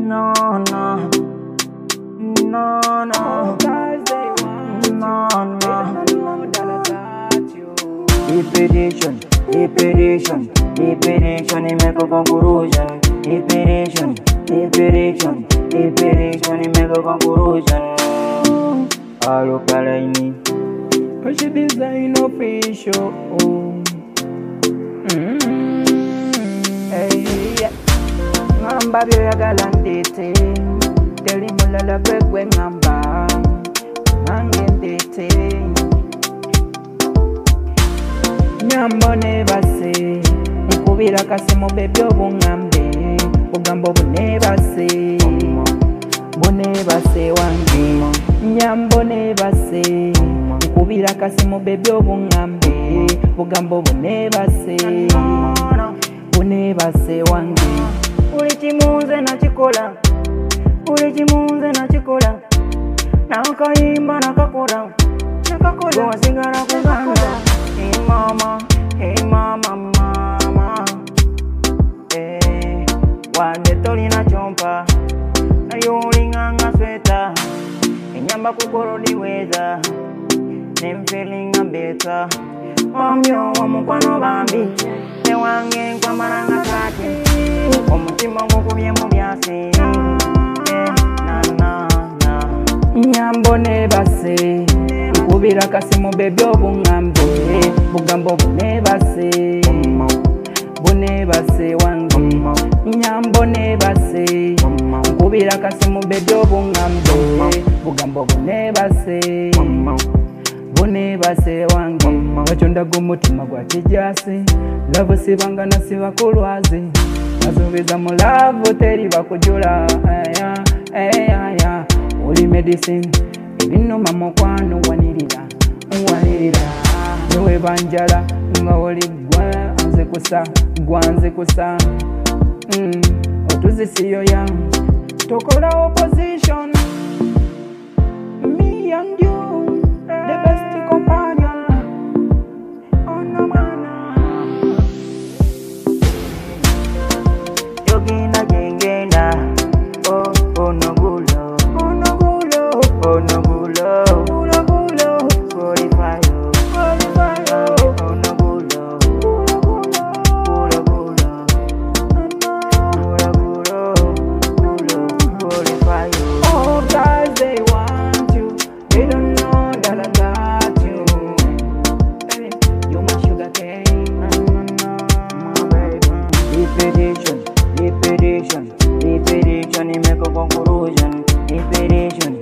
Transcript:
No, no, no, no, no, no. Repetition, repetition, repetition, it make a conclusion. Repetition, repetition, repetition, it make a conclusion. Alo kalaini, cause she design official. Hey, ngamba byo yagala ndete, teli mulala begwe ngamba, nange ndete. Nyambo ne base, nkubira kasimu bebyo bungambe, bugambo bune base wange. Nyambo ne base, nkubira kasimu bebyo bungambe, bugambo bune base wange. uli chimunze na chikola, uli chimunze na chikola, nakayimba nakakola, wasigala kuganda. Hey mama, mama, wande tolina chompa, nayo ulinganga sweta, enyamba kukorodi weza, I'm feeling a better. Omyo omukwano bambi, ewange nkwamalanga kati, omutima gukubye mu byasi. Nyambo ne base, nkubira kasimu bebyo bungambe, bugambo bune base wange. Nyambo ne base, nkubira kasimu bebyo bungambe, bugambo bune base wange. Wachonda gumutima gwa kijasi, love sibangana sibakulwazi, nazubiza mu love teri bakujula. Uli medicine, ebinuma mukwano wanirira. Niwe banjala, nga oli gwanze kusa. Otuzisiyo yang, tokola opposition. Me and you, the best companion. Oh no mana. Yogina jengena, oh no gulo, oh no gulo, oh no gulo, gulo gulo, qualify you, oh no gulo, gulo gulo, gulo gulo, qualify you. Oh guys, they want you, they don't know that I got you. Hey, you my sugar cane. Repetition, repetition, repetition, it make a conclusion. Repetition,